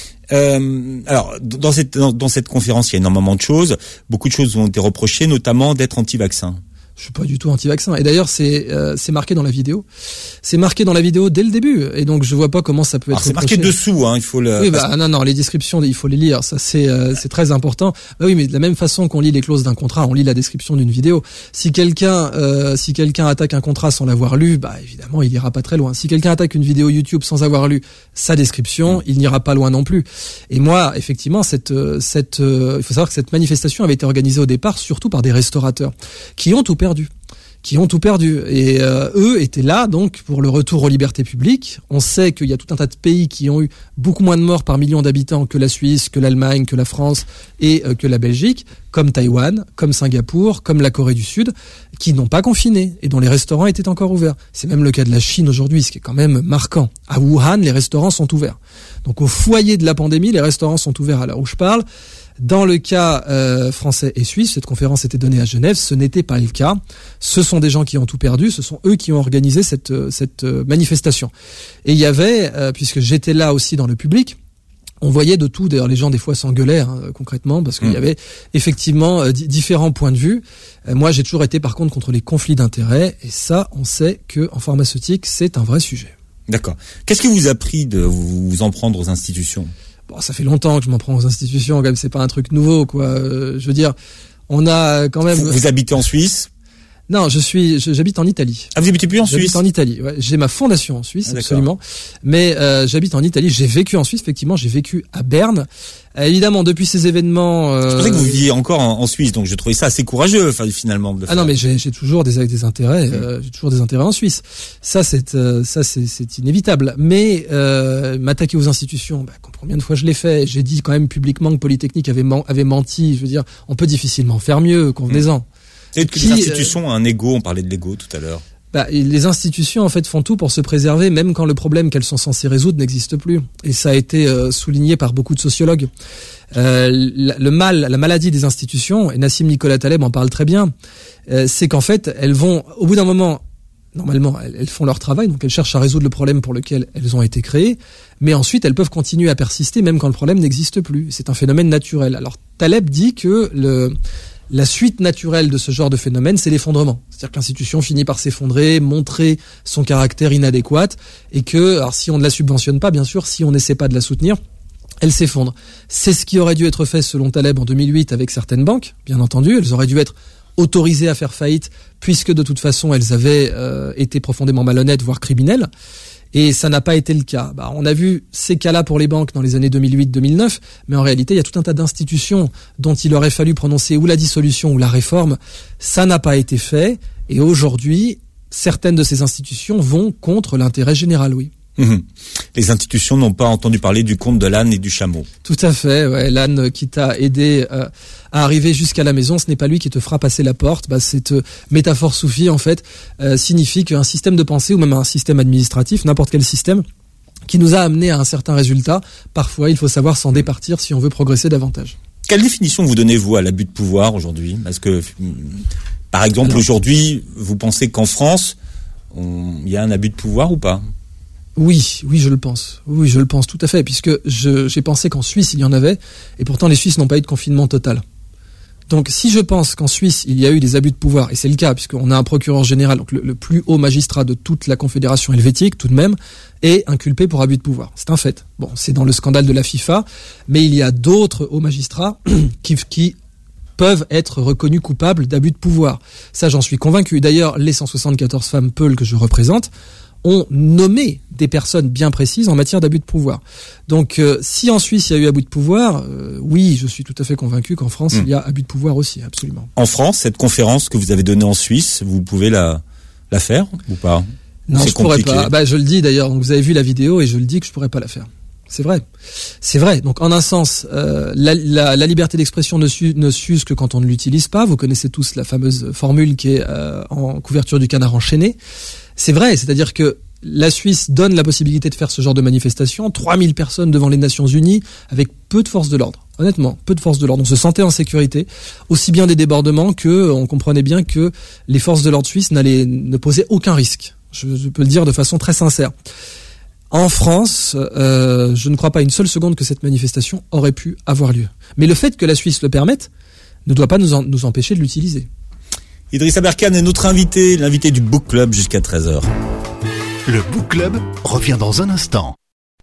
Euh, alors, dans cette dans, dans cette conférence, il y a énormément de choses. Beaucoup de choses ont été reprochées, notamment d'être anti-vaccin. Je suis pas du tout anti-vaccin. Et d'ailleurs, c'est euh, c'est marqué dans la vidéo. C'est marqué dans la vidéo dès le début. Et donc, je vois pas comment ça peut être. Alors, c'est marqué dessous, hein. Il faut le. Oui, bah non, non. Les descriptions, il faut les lire. Ça, c'est euh, c'est très important. Bah oui, mais de la même façon qu'on lit les clauses d'un contrat, on lit la description d'une vidéo. Si quelqu'un euh, si quelqu'un attaque un contrat sans l'avoir lu, bah évidemment, il ira pas très loin. Si quelqu'un attaque une vidéo YouTube sans avoir lu sa description, mmh. il n'ira pas loin non plus. Et moi, effectivement, cette cette euh, il faut savoir que cette manifestation avait été organisée au départ surtout par des restaurateurs qui ont tout perdu. qui ont tout perdu. Et euh, eux étaient là donc pour le retour aux libertés publiques. On sait qu'il y a tout un tas de pays qui ont eu beaucoup moins de morts par million d'habitants que la Suisse, que l'Allemagne, que la France et euh, que la Belgique, comme Taïwan, comme Singapour, comme la Corée du Sud, qui n'ont pas confiné et dont les restaurants étaient encore ouverts. C'est même le cas de la Chine aujourd'hui, ce qui est quand même marquant. À Wuhan, les restaurants sont ouverts. Donc au foyer de la pandémie, les restaurants sont ouverts à l'heure où je parle. Dans le cas euh, français et suisse, cette conférence était donnée à Genève, ce n'était pas le cas. Ce sont des gens qui ont tout perdu, ce sont eux qui ont organisé cette, cette manifestation. Et il y avait, euh, puisque j'étais là aussi dans le public, on voyait de tout, d'ailleurs les gens des fois s'engueulaient hein, concrètement, parce qu'il mmh. y avait effectivement euh, d- différents points de vue. Euh, moi j'ai toujours été par contre contre les conflits d'intérêts, et ça on sait qu'en pharmaceutique c'est un vrai sujet. D'accord. Qu'est-ce qui vous a pris de vous en prendre aux institutions ? Bon, ça fait longtemps que je m'en prends aux institutions, quand même, c'est pas un truc nouveau, quoi. Euh, je veux dire, on a quand même... Vous, vous habitez en Suisse ? Non, je suis, je, j'habite en Italie. Ah, vous habitez plus en j'habite Suisse? En Italie, ouais. J'ai ma fondation en Suisse, ah, absolument. Mais euh, j'habite en Italie. J'ai vécu en Suisse, effectivement. J'ai vécu à Berne. Euh, évidemment, depuis ces événements. Euh... Je pensais que vous viviez encore en, en Suisse, donc je trouvais ça assez courageux, enfin, finalement. De ah faire... non, mais j'ai, j'ai toujours des des intérêts. Mmh. Euh, j'ai toujours des intérêts en Suisse. Ça, c'est euh, ça, c'est, c'est inévitable. Mais euh, m'attaquer aux institutions, bah, combien de fois je l'ai fait. J'ai dit quand même publiquement que Polytechnique avait man- avait menti. Je veux dire, on peut difficilement faire mieux. Convenez-en. Mmh. C'est que les institutions ont un ego, on parlait de l'ego tout à l'heure. Bah, les institutions en fait font tout pour se préserver, même quand le problème qu'elles sont censées résoudre n'existe plus. Et ça a été euh, souligné par beaucoup de sociologues. Euh, le mal, la maladie des institutions, et Nassim Nicolas Taleb en parle très bien, euh, c'est qu'en fait elles vont, au bout d'un moment, normalement elles, elles font leur travail, donc elles cherchent à résoudre le problème pour lequel elles ont été créées, mais ensuite elles peuvent continuer à persister même quand le problème n'existe plus. C'est un phénomène naturel. Alors Taleb dit que le La suite naturelle de ce genre de phénomène, c'est l'effondrement. C'est-à-dire que l'institution finit par s'effondrer, montrer son caractère inadéquat, et que, alors si on ne la subventionne pas, bien sûr, si on n'essaie pas de la soutenir, elle s'effondre. C'est ce qui aurait dû être fait selon Taleb en deux mille huit avec certaines banques, bien entendu. Elles auraient dû être autorisées à faire faillite, puisque de toute façon, elles avaient euh, été profondément malhonnêtes, voire criminelles. Et ça n'a pas été le cas. Bah, on a vu ces cas-là pour les banques dans les années deux mille huit deux mille neuf, mais en réalité, il y a tout un tas d'institutions dont il aurait fallu prononcer ou la dissolution ou la réforme. Ça n'a pas été fait. Et aujourd'hui, certaines de ces institutions vont contre l'intérêt général, oui. Mmh. Les institutions n'ont pas entendu parler du conte de l'âne et du chameau. Tout à fait, ouais. L'âne qui t'a aidé euh, à arriver jusqu'à la maison, ce n'est pas lui qui te fera passer la porte. Bah, cette euh, métaphore soufie, en fait, euh, signifie qu'un système de pensée ou même un système administratif, n'importe quel système, qui nous a amené à un certain résultat, parfois il faut savoir s'en départir si on veut progresser davantage. Quelle définition vous donnez-vous à l'abus de pouvoir aujourd'hui ? Parce que, par exemple, Alors, aujourd'hui, vous pensez qu'en France, il y a un abus de pouvoir ou pas ? Oui, oui, je le pense. Oui, je le pense tout à fait, puisque je, j'ai pensé qu'en Suisse, il y en avait, et pourtant les Suisses n'ont pas eu de confinement total. Donc, si je pense qu'en Suisse, il y a eu des abus de pouvoir, et c'est le cas, puisqu'on a un procureur général, donc le, le plus haut magistrat de toute la Confédération helvétique, tout de même, est inculpé pour abus de pouvoir. C'est un fait. Bon, c'est dans le scandale de la FIFA, mais il y a d'autres hauts magistrats qui, qui peuvent être reconnus coupables d'abus de pouvoir. Ça, j'en suis convaincu. D'ailleurs, les cent soixante-quatorze femmes Peul que je représente ont nommé des personnes bien précises en matière d'abus de pouvoir. Donc, euh, si en Suisse il y a eu abus de pouvoir, euh, oui, je suis tout à fait convaincu qu'en France, mmh. il y a abus de pouvoir aussi, absolument. En France, cette conférence que vous avez donnée en Suisse, vous pouvez la, la faire ou pas ? Non, c'est je pourrais compliqué. pas. Bah, je le dis d'ailleurs, donc vous avez vu la vidéo et je le dis que je pourrais pas la faire. C'est vrai. C'est vrai. Donc, en un sens, euh, la, la, la liberté d'expression ne, su, ne s'use que quand on ne l'utilise pas. Vous connaissez tous la fameuse formule qui est euh, en couverture du canard enchaîné. C'est vrai, c'est-à-dire que la Suisse donne la possibilité de faire ce genre de manifestation, trois mille personnes devant les Nations Unies, avec peu de forces de l'ordre. Honnêtement, peu de forces de l'ordre. On se sentait en sécurité, aussi bien des débordements que on comprenait bien que les forces de l'ordre suisses n'allaient, ne posaient aucun risque. Je, je peux le dire de façon très sincère. En France, euh, je ne crois pas une seule seconde que cette manifestation aurait pu avoir lieu. Mais le fait que la Suisse le permette ne doit pas nous, en, nous empêcher de l'utiliser. Idriss Aberkane est notre invité, l'invité du Book Club jusqu'à treize heures. Le Book Club revient dans un instant.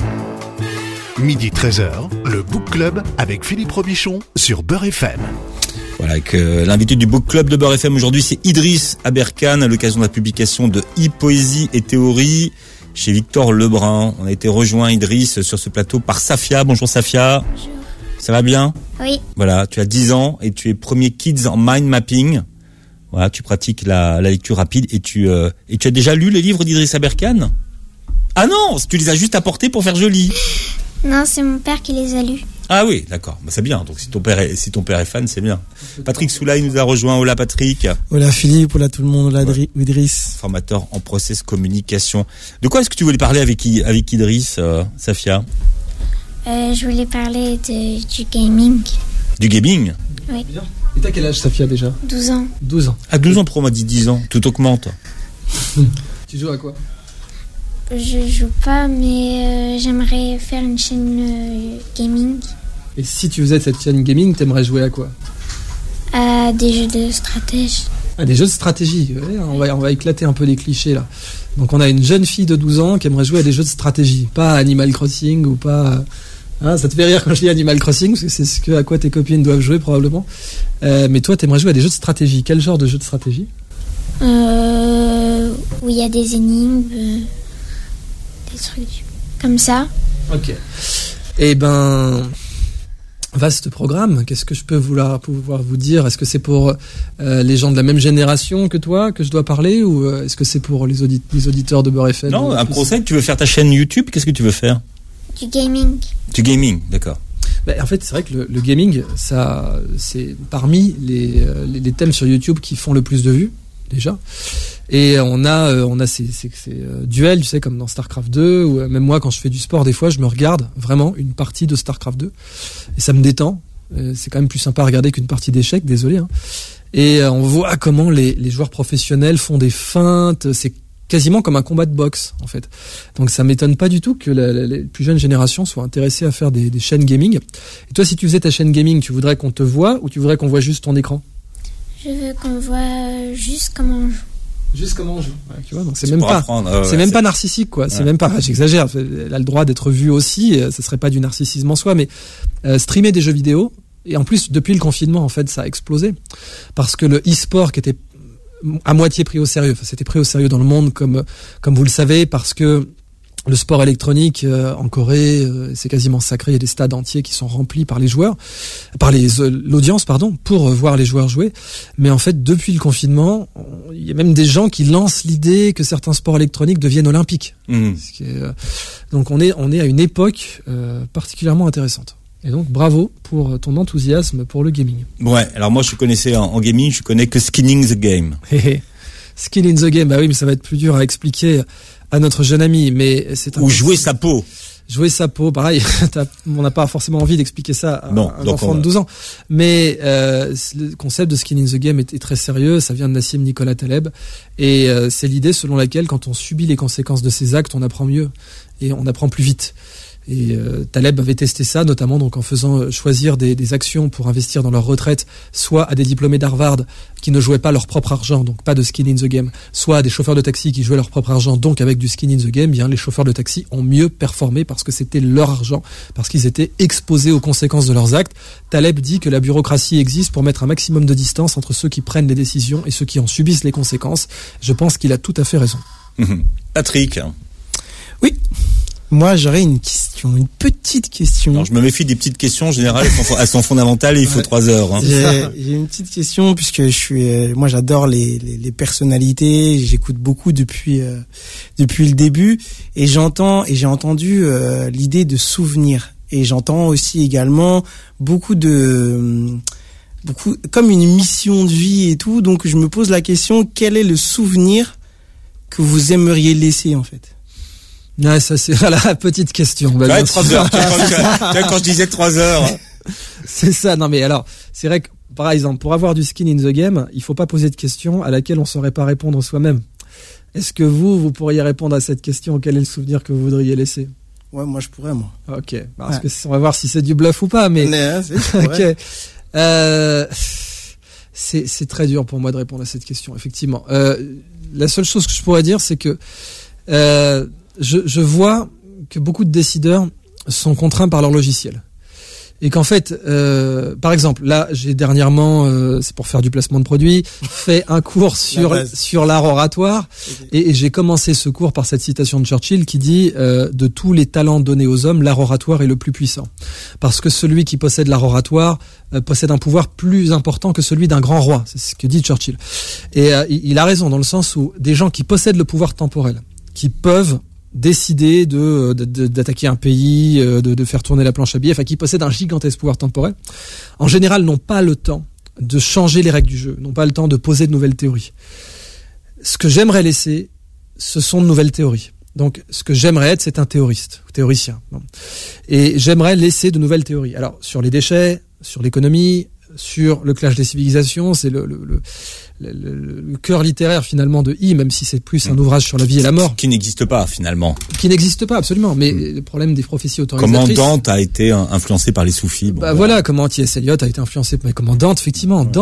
Midi treize heures, le Book Club avec Philippe Robichon sur Beurre F M. Voilà, que euh, l'invité du Book Club de Beurre F M aujourd'hui, c'est Idriss Aberkane à l'occasion de la publication de e-Poésie et théorie chez Victor Lebrun. On a été rejoint, Idriss, sur ce plateau par Safia. Bonjour Safia. Bonjour. Ça va bien ? Oui. Voilà, tu as dix ans et tu es premier Kids en mind mapping. Voilà, tu pratiques la, la lecture rapide et tu euh, et tu as déjà lu les livres d'Idriss Aberkane ? Ah non, tu les as juste apportés pour faire joli. Non, c'est mon père qui les a lus. Ah oui, d'accord. Bah, c'est bien. Donc si ton père est, si ton père est fan, c'est bien. Patrick Soulaï nous a rejoint. Hola Patrick. Hola Philippe, hola tout le monde, hola ouais. Idriss. Formateur en process communication. De quoi est-ce que tu voulais parler avec avec Idriss, euh, Safia ? euh, Je voulais parler de, du gaming. Du gaming ? Oui. Et t'as quel âge, Safia, déjà ? douze ans. douze ans. À douze ans, pourquoi on m'a dit dix ans ? Tout augmente. Tu joues à quoi ? Je joue pas, mais euh, j'aimerais faire une chaîne euh, gaming. Et si tu faisais cette chaîne gaming, t'aimerais jouer à quoi ? À des jeux de stratégie. À des jeux de stratégie. Ouais, on va, on va éclater un peu les clichés, là. Donc on a une jeune fille de douze ans qui aimerait jouer à des jeux de stratégie. Pas à Animal Crossing ou pas... Hein, ça te fait rire quand je dis Animal Crossing, parce que c'est ce que, à quoi tes copines doivent jouer, probablement. Euh, mais toi, t'aimerais jouer à des jeux de stratégie. Quel genre de jeu de stratégie ? euh, où il y a des énigmes, euh, des trucs comme ça. Ok. Eh ben, vaste programme. Qu'est-ce que je peux vouloir, pouvoir vous dire? Est-ce que c'est pour euh, les gens de la même génération que toi que je dois parler, ou euh, est-ce que c'est pour les, audit- les auditeurs de Beurre F M? Non, un conseil, tu veux faire ta chaîne YouTube, qu'est-ce que tu veux faire? Du gaming. Du gaming, d'accord. Ben, en fait, c'est vrai que le, le gaming, ça, c'est parmi les, euh, les, les thèmes sur YouTube qui font le plus de vues, déjà. Et on a, euh, on a ces, ces, ces euh, duels, tu sais, comme dans StarCraft deux, ou euh, même moi, quand je fais du sport, des fois, je me regarde vraiment une partie de StarCraft deux. Et ça me détend. Euh, c'est quand même plus sympa à regarder qu'une partie d'échecs, désolé. Hein. Et euh, on voit comment les, les joueurs professionnels font des feintes. C'est quasiment comme un combat de boxe, en fait. Donc ça m'étonne pas du tout que la, la, les plus jeunes générations soient intéressées à faire des, des chaînes gaming. Et toi, si tu faisais ta chaîne gaming, tu voudrais qu'on te voie, ou tu voudrais qu'on voit juste ton écran? Je veux qu'on voit juste comment on joue. Juste comment on joue. Ouais, tu vois, donc c'est, C'est même pour pas, apprendre, euh, c'est ouais, même c'est- pas narcissique, quoi. C'est Ouais. même pas, j'exagère. Elle a le droit d'être vue aussi. euh, Ce serait pas du narcissisme en soi, mais euh, streamer des jeux vidéo. Et en plus, depuis le confinement, en fait, ça a explosé parce que le e-sport qui était à moitié pris au sérieux, enfin, c'était pris au sérieux dans le monde, comme comme vous le savez, parce que le sport électronique euh, en Corée, euh, c'est quasiment sacré. Il y a des stades entiers qui sont remplis par les joueurs, par les euh, l'audience, pardon, pour euh, voir les joueurs jouer. Mais en fait, depuis le confinement, on- il y a même des gens qui lancent l'idée que certains sports électroniques deviennent olympiques. Mmh. Ce qui est, euh, donc on est on est à une époque euh, particulièrement intéressante. Et donc bravo pour ton enthousiasme pour le gaming. Ouais, alors moi je connaissais en, en gaming, je connais que Skinning the Game. Skin in the game, bah oui, mais ça va être plus dur à expliquer à notre jeune ami. Mais c'est un Ou jouer sa peau. Jouer sa peau, pareil, t'as- on n'a pas forcément envie d'expliquer ça à Non, un donc enfant on- de douze ans. Mais euh, le concept de Skin in the Game est, est très sérieux, ça vient de Nassim Nicolas Taleb, et euh, c'est l'idée selon laquelle quand on subit les conséquences de ses actes, on apprend mieux, et on apprend plus vite. Et euh, Taleb avait testé ça, notamment donc en faisant choisir des, des actions pour investir dans leur retraite, soit à des diplômés d'Harvard qui ne jouaient pas leur propre argent, donc pas de skin in the game, soit à des chauffeurs de taxi qui jouaient leur propre argent, donc avec du skin in the game. Bien, les chauffeurs de taxi ont mieux performé parce que c'était leur argent, parce qu'ils étaient exposés aux conséquences de leurs actes. Taleb dit que la bureaucratie existe pour mettre un maximum de distance entre ceux qui prennent les décisions et ceux qui en subissent les conséquences. Je pense qu'il a tout à fait raison. Mmh. Patrick. Oui. Moi, j'aurais une question, une petite question. Alors, je me méfie des petites questions, en général, elles sont, elles sont fondamentales et il faut Ouais. trois heures. Hein. J'ai, j'ai une petite question puisque je suis, euh, moi, j'adore les, les, les personnalités. J'écoute beaucoup depuis euh, depuis le début et j'entends et j'ai entendu euh, l'idée de souvenir et j'entends aussi également beaucoup de beaucoup comme une mission de vie et tout. Donc, je me pose la question, quel est le souvenir que vous aimeriez laisser en fait? Ouais, ça c'est la petite question. Bah, Ouais, bien trois sûr. heures. Tu vois, quand, tu vois, quand je disais trois heures. C'est ça. Non mais alors, c'est vrai que par exemple, pour avoir du skin in the game, il faut pas poser de question à laquelle on saurait pas répondre soi-même. Est-ce que vous, vous pourriez répondre à cette question? Quel est le souvenir que vous voudriez laisser? Ouais, moi, je pourrais, moi. Ok. Parce Ouais. que on va voir si c'est du bluff ou pas, mais. Mais, hein, c'est- je pourrais. Ok. Euh, c'est c'est très dur pour moi de répondre à cette question. Effectivement. Euh, la seule chose que je pourrais dire, c'est que euh, je, je vois que beaucoup de décideurs sont contraints par leur logiciel. Et qu'en fait, euh, par exemple, là, j'ai dernièrement, euh, c'est pour faire du placement de produits, fait un cours sur base. sur l'art oratoire, Ok. et, et j'ai commencé ce cours par cette citation de Churchill qui dit euh, de tous les talents donnés aux hommes, l'art oratoire est le plus puissant, parce que celui qui possède l'art oratoire euh, possède un pouvoir plus important que celui d'un grand roi. C'est ce que dit Churchill. Et euh, il, il a raison dans le sens où des gens qui possèdent le pouvoir temporel, qui peuvent décider de, de, de- d'attaquer un pays, euh, de, de faire tourner la planche à billets, enfin qui possèdent un gigantesque pouvoir temporel, en général n'ont pas le temps de changer les règles du jeu, n'ont pas le temps de poser de nouvelles théories. Ce que j'aimerais laisser, ce sont de nouvelles théories. Donc, ce que j'aimerais être, c'est un théoriste, théoricien. Bon. Et j'aimerais laisser de nouvelles théories. Alors, sur les déchets, sur l'économie, sur le clash des civilisations, c'est le, le, le, le, le- le cœur littéraire finalement de I, même si c'est plus un ouvrage sur la vie et la mort, Qui n'existe pas, finalement. qui n'existe pas absolument. Mais le problème des prophéties autorisatrices. Comment Dante a été euh, influencé par les soufis. Bon, Bah voilà, comment T S Eliot a été influencé. Mais comment Dante, effectivement, Ouais. Dante.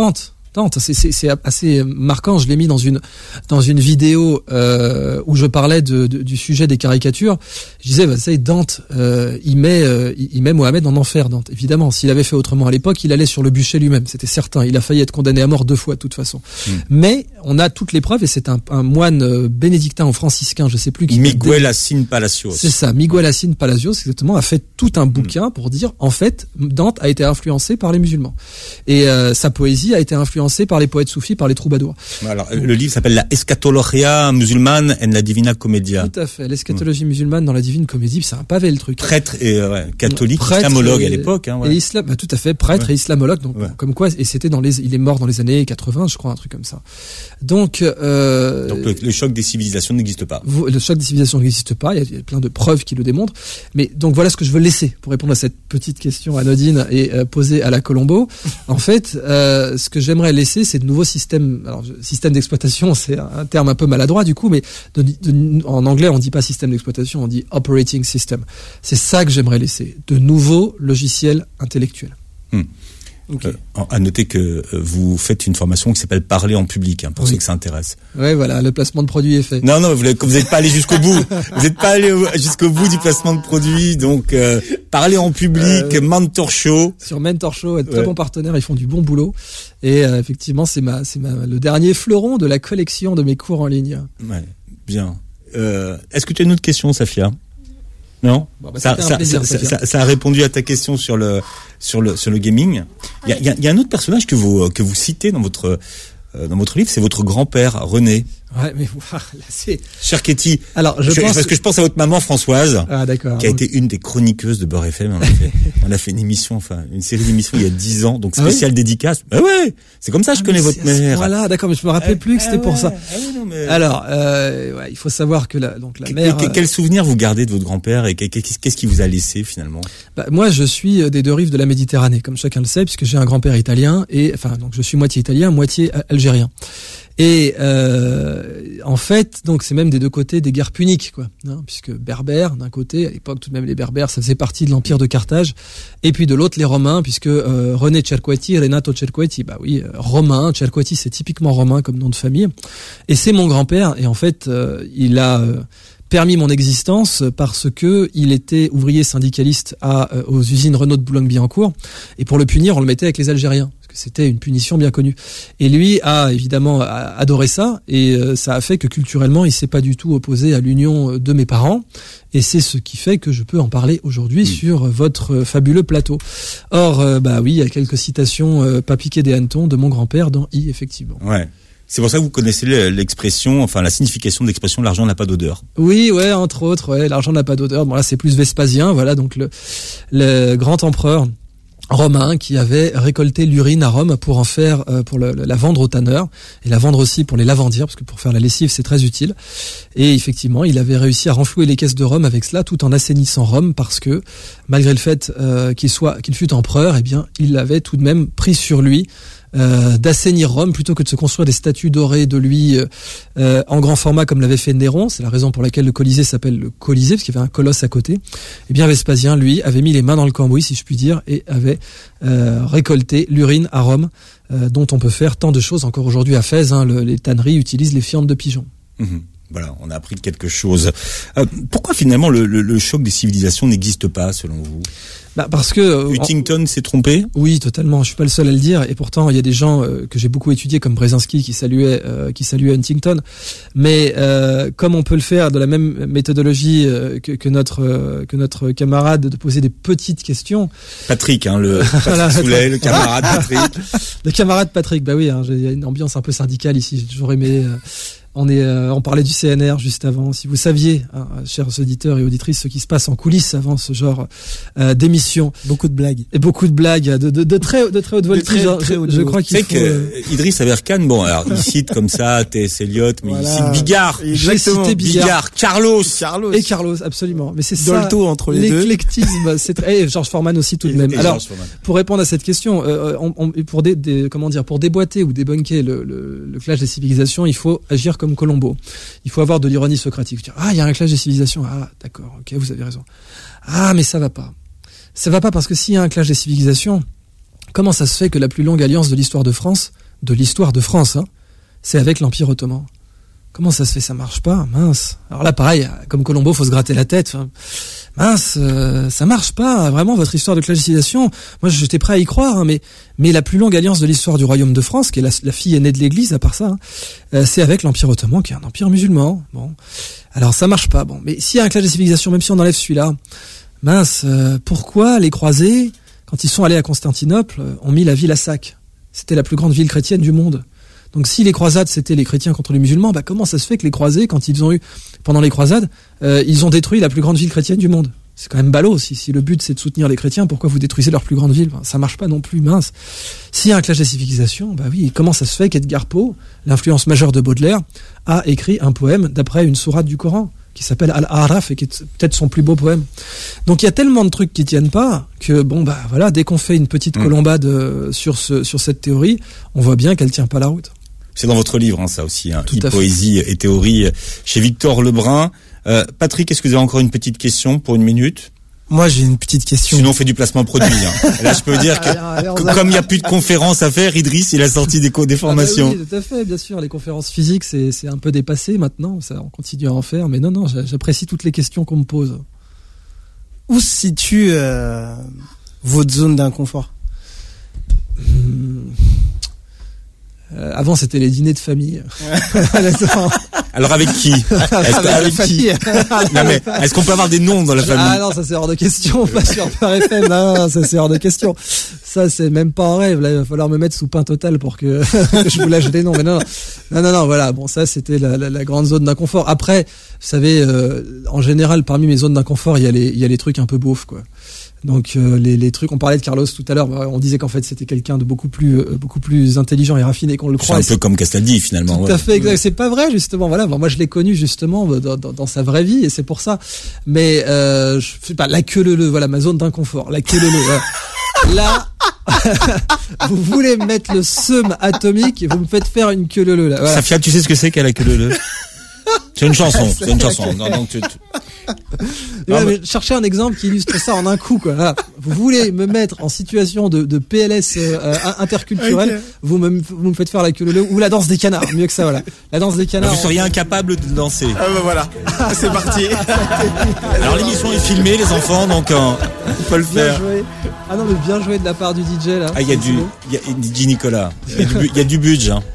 Dante, c'est, c'est, c'est assez marquant. Je l'ai mis dans une dans une vidéo euh, où je parlais de, de, du sujet des caricatures. Je disais, bah, ça, Dante, euh, il met euh, il met Mohamed en enfer. Dante, évidemment, s'il avait fait autrement à l'époque, il allait sur le bûcher lui-même. C'était certain. Il a failli être condamné à mort deux fois de toute façon. Mmh. Mais on a toutes les preuves, et c'est un, un moine bénédictin ou franciscain, je sais plus qui. Miguel Assin Palacios. C'est ça, Miguel Assin Palacios, exactement, a fait tout un bouquin mmh. pour dire, en fait, Dante a été influencé par les musulmans, et euh, sa poésie a été influencée par les poètes soufis, par les troubadours. Alors, le livre s'appelle La Eschatologia musulmane en la Divina Commedia. Tout à fait, l'eschatologie mmh. musulmane dans la Divine Comédie, c'est un pavé le truc. Prêtre et euh, ouais, catholique, prêtre islamologue et, à l'époque. Hein, ouais. Et islam, bah, tout à fait, prêtre ouais. et islamologue, donc ouais. comme quoi, et c'était dans les, il est mort dans les années quatre-vingts, je crois, un truc comme ça. Donc, euh, donc le, le choc des civilisations n'existe pas. Le choc des civilisations n'existe pas. Il y, a, il y a plein de preuves qui le démontrent. Mais donc voilà ce que je veux laisser pour répondre à cette petite question anodine et euh, posée à la Colombo. En fait, euh, ce que j'aimerais laisser, c'est de nouveaux systèmes. Alors, système d'exploitation, c'est un terme un peu maladroit du coup, mais de, de, en anglais, on dit pas système d'exploitation, on dit operating system. C'est ça que j'aimerais laisser, de nouveaux logiciels intellectuels. Hmm. Okay. Euh, à noter que euh, vous faites une formation qui s'appelle Parler en public, hein, pour oui. ceux que ça intéresse. Ouais, voilà, le placement de produit est fait. Non, non, vous n'êtes pas allé jusqu'au bout. Vous n'êtes pas allé jusqu'au bout du placement de produit. Donc, euh, Parler en public, euh, Mentor Show. Sur Mentor Show, très ouais. bons partenaires, ils font du bon boulot. Et euh, effectivement, c'est ma, c'est ma, le dernier fleuron de la collection de mes cours en ligne. Ouais, bien. Euh, est-ce que tu as une autre question, Safia ? Non, bon, bah, ça, ça, plaisir, ça, ça, ça a répondu à ta question sur le sur le sur le gaming. Il y a, y a, y a un autre personnage que vous que vous citez dans votre euh, dans votre livre, c'est votre grand-père René. Ouais, mais là, c'est. Cher Katie. Alors, je, je pense parce que je pense à votre maman Françoise. Ah, d'accord. Qui a été une des chroniqueuses de Beurre F M. On a fait, on a fait une émission, enfin, une série d'émissions il y a dix ans, donc spéciale ah, oui dédicace. Bah ouais, c'est comme ça, je ah, connais votre mère. Voilà, d'accord, mais je me rappelais ah, plus que c'était ah, pour ouais, ça. Ah, ouais, non, mais... Alors, euh, ouais, il faut savoir que la, donc la qu- mère. Quel, quel souvenir vous gardez de votre grand-père et qu'est-ce qu'il vous a laissé finalement? Bah, moi, je suis des deux rives de la Méditerranée, comme chacun le sait, puisque j'ai un grand-père italien et, enfin, donc je suis moitié italien, moitié algérien. Et euh, en fait, donc c'est même des deux côtés des guerres puniques, quoi, hein, puisque berbères d'un côté, à l'époque tout de même les berbères, ça faisait partie de l'empire de Carthage, et puis de l'autre les romains, puisque euh, René Cerqueti, Renato Cerqueti, bah oui, euh, romain, Cerqueti c'est typiquement romain comme nom de famille, et c'est mon grand-père, et en fait euh, il a euh, permis mon existence parce que il était ouvrier syndicaliste à euh, aux usines Renault de Boulogne-Billancourt, et pour le punir on le mettait avec les Algériens. C'était une punition bien connue. Et lui a évidemment adoré ça, et ça a fait que culturellement, il s'est pas du tout opposé à l'union de mes parents. Et c'est ce qui fait que je peux en parler aujourd'hui mmh. sur votre fabuleux plateau. Or, bah oui, il y a quelques citations euh, pas piquées des hannetons de mon grand-père dans I, effectivement. Ouais. C'est pour ça que vous connaissez l'expression, enfin la signification de l'expression l'argent n'a pas d'odeur. Oui, ouais, entre autres, ouais, l'argent n'a pas d'odeur. Bon là, c'est plus Vespasien, voilà, donc le, le grand empereur romain qui avait récolté l'urine à Rome pour en faire, euh, pour le, la vendre aux tanneurs et la vendre aussi pour les lavandières, parce que pour faire la lessive c'est très utile. Et effectivement, il avait réussi à renflouer les caisses de Rome avec cela, tout en assainissant Rome, parce que malgré le fait euh, qu'il soit, qu'il fût empereur, eh bien, il avait tout de même pris sur lui Euh, d'assainir Rome plutôt que de se construire des statues dorées de lui euh, en grand format comme l'avait fait Néron. C'est la raison pour laquelle le Colisée s'appelle le Colisée, parce qu'il y avait un colosse à côté. Et bien Vespasien, lui, avait mis les mains dans le cambouis, si je puis dire, et avait euh, récolté l'urine à Rome, euh, dont on peut faire tant de choses encore aujourd'hui à Fès. Hein, le, les tanneries utilisent les fientes de pigeons. Mmh. Voilà, on a appris quelque chose. Euh, pourquoi finalement le, le, le choc des civilisations n'existe pas selon vous? Bah parce que euh, Huntington s'est trompé. Oui, totalement. Je suis pas le seul à le dire, et pourtant il y a des gens euh, que j'ai beaucoup étudiés comme Brzezinski qui saluait euh, qui saluait Huntington. Mais euh, comme on peut le faire de la même méthodologie euh, que, que notre euh, que notre camarade, de poser des petites questions. Patrick, hein, le Patrick Soulet, le camarade Patrick. Le camarade Patrick, bah oui, hein, il y a une ambiance un peu syndicale ici. J'ai toujours aimé. Euh, On est, euh, on parlait du C N R juste avant. Si vous saviez, hein, chers auditeurs et auditrices, ce qui se passe en coulisses avant ce genre euh, d'émission. Beaucoup de blagues. Et beaucoup de blagues de, de, de très, de très haute voltige. Je, je, je crois qu'il faut. C'est que euh... Idriss Aberkane, bon, alors il cite comme ça T S Eliot, mais voilà. Il cite Bigard. J'ai cité Bigard. Bigard, Carlos. Carlos. Et Carlos, absolument. Mais c'est ça. Dolto entre les deux. L'éclectisme, c'est très. Et George Foreman aussi tout de même. Alors, pour répondre à cette question, euh, on, on, pour des, des, comment dire, pour déboîter ou débunker le, le, le clash des civilisations, il faut agir comme Colombo. Il faut avoir de l'ironie socratique. Dire, ah, il y a un clash des civilisations. Ah, d'accord, ok, vous avez raison. Ah, mais ça va pas. Ça va pas parce que s'il y a un clash des civilisations, comment ça se fait que la plus longue alliance de l'histoire de France de l'histoire de France, hein, c'est avec l'Empire ottoman. Comment ça se fait, ça marche pas, mince. Alors là, pareil, comme Colombo, faut se gratter la tête. Enfin, mince, euh, ça marche pas, vraiment, votre histoire de classicisation. Moi, j'étais prêt à y croire, hein, mais mais la plus longue alliance de l'histoire du royaume de France, qui est la, la fille aînée de l'Église, à part ça, hein, euh, c'est avec l'Empire ottoman, qui est un empire musulman. Bon, alors ça marche pas. Bon, mais s'il y a un clash des civilisations, même si on enlève celui-là, mince, euh, pourquoi les croisés, quand ils sont allés à Constantinople, euh, ont mis la ville à sac? C'était la plus grande ville chrétienne du monde. Donc si les croisades c'était les chrétiens contre les musulmans, bah comment ça se fait que les croisés, quand ils ont eu pendant les croisades, euh, ils ont détruit la plus grande ville chrétienne du monde? C'est quand même ballot. Si, si le but c'est de soutenir les chrétiens, pourquoi vous détruisez leur plus grande ville? Enfin, ça marche pas non plus, mince. S'il y a un clash des civilisations, bah oui. Comment ça se fait qu'Edgar Poe, l'influence majeure de Baudelaire, a écrit un poème d'après une sourate du Coran qui s'appelle Al-A'raf et qui est peut-être son plus beau poème. Donc il y a tellement de trucs qui tiennent pas que bon bah voilà, dès qu'on fait une petite mmh. colombade euh, sur ce sur cette théorie, on voit bien qu'elle tient pas la route. C'est dans votre livre, hein, ça aussi, hein, Poésie et théorie, chez Victor Lebrun. Euh, Patrick, est-ce que vous avez encore une petite question pour une minute? Moi, j'ai une petite question. Sinon, on fait du placement produit. Hein. Là, je peux dire que, alors, que comme il n'y a plus de conférences à faire, Idriss, il a sorti des, co- des formations. Ah bah oui, tout à fait, bien sûr. Les conférences physiques, c'est, c'est un peu dépassé maintenant. Ça, on continue à en faire. Mais non, non, j'apprécie toutes les questions qu'on me pose. Où se situe euh, votre zone d'inconfort? hum... Euh, avant, c'était les dîners de famille. Alors avec qui? Est-ce avec, avec qui Non mais est-ce qu'on peut avoir des noms dans la famille? Ah non, ça c'est hors de question. Pas sur Beurre F M. Non, ça c'est hors de question. Ça c'est même pas en rêve. Là, il va falloir me mettre sous pain total pour que, que je vous lâche des noms. Mais non, non, non, non. Voilà. Bon, ça c'était la, la, la grande zone d'inconfort. Après, vous savez, euh, en général, parmi mes zones d'inconfort, il y a les, il y a les trucs un peu beaufs, quoi. Donc euh, les, les trucs, on parlait de Carlos tout à l'heure, on disait qu'en fait c'était quelqu'un de beaucoup plus euh, beaucoup plus intelligent et raffiné qu'on le croit. C'est un peu comme Castaldi finalement. Tout ouais. à fait, exact. C'est pas vrai justement. Voilà, bon, moi je l'ai connu justement dans, dans, dans sa vraie vie et c'est pour ça. Mais euh, je sais pas, la queue leu leu, voilà ma zone d'inconfort, la queue leu leu. Ouais. Là, vous voulez me mettre le seum atomique et vous me faites faire une queue leu leu là. Voilà. Safia, tu sais ce que c'est qu'elle a queue leu leu? C'est une chanson, c'est une chanson. Non, donc tu, tu... Ouais, mais cherchez un exemple qui illustre ça en un coup, quoi. Voilà. Vous voulez me mettre en situation de, de P L S euh, interculturel, okay. vous, me, vous me faites faire la queue leu ou la danse des canards, mieux que ça, voilà. La danse des canards. Vous seriez incapable de danser. Ah bah voilà, c'est parti. Alors l'émission est filmée, les enfants, donc euh, on peut le faire. Bien joué. Ah non, mais bien joué de la part du D J là. Ah, il y a du, il y a D J Nicolas. Il y a du, il y a du budget. Hein.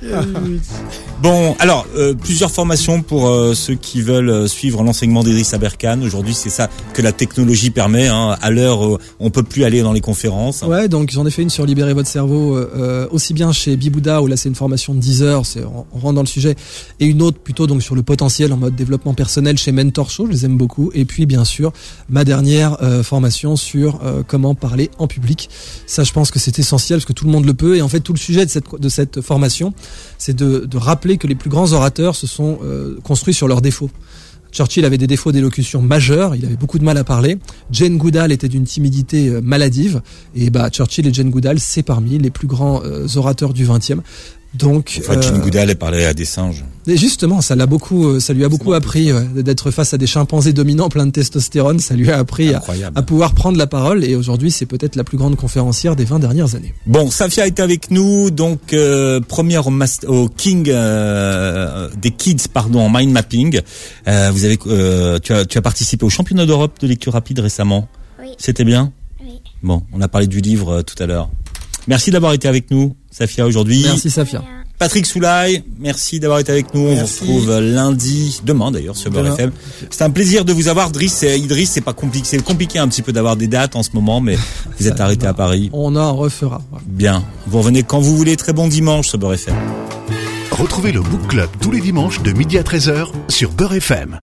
Bon, alors euh, plusieurs formations pour euh, ceux qui veulent euh, suivre l'enseignement d'Idriss Aberkane. Aujourd'hui, c'est ça que la technologie permet. Hein. À l'heure, euh, on peut plus aller dans les conférences. Ouais, donc j'en ai fait une sur libérer votre cerveau, euh, aussi bien chez Bibouda où là c'est une formation de dix heures, c'est on, on rentre dans le sujet, et une autre plutôt donc sur le potentiel en mode développement personnel chez Mentor Show, je les aime beaucoup. Et puis bien sûr ma dernière euh, formation sur euh, comment parler en public. Ça, je pense que c'est essentiel parce que tout le monde le peut. Et en fait, tout le sujet de cette de cette formation, c'est de, de rappeler que les plus grands orateurs se sont euh, construits sur leurs défauts. Churchill avait des défauts d'élocution majeurs, il avait beaucoup de mal à parler. Jane Goodall était d'une timidité euh, maladive. Et bah, Churchill et Jane Goodall, c'est parmi les plus grands euh, orateurs du vingtième. Donc, enfin, Jane euh, Goodall, elle parlait à des singes. Et justement, ça l'a beaucoup, ça lui a beaucoup appris ouais, d'être face à des chimpanzés dominants pleins de testostérone. Ça lui a appris à, à pouvoir prendre la parole. Et aujourd'hui, c'est peut-être la plus grande conférencière des vingt dernières années. Bon, Safia est avec nous, donc euh, première au, master, au King euh, des Kids, pardon, en mind mapping. Euh, vous avez, euh, tu as, tu as participé au championnat d'Europe de lecture rapide récemment. Oui. C'était bien. Oui. Bon, on a parlé du livre euh, tout à l'heure. Merci d'avoir été avec nous, Safia, aujourd'hui. Merci, Safia. Patrick Soulaille, merci d'avoir été avec nous. Merci. On vous retrouve lundi, demain d'ailleurs, sur Beurre F M. C'est un plaisir de vous avoir, Idriss. Idriss, c'est pas compliqué, c'est compliqué un petit peu d'avoir des dates en ce moment, mais vous êtes arrêté à Paris. On en refera. Voilà. Bien. Vous revenez quand vous voulez. Très bon dimanche sur Beurre F M. Retrouvez le Book Club tous les dimanches de midi à treize heures sur Beurre F M.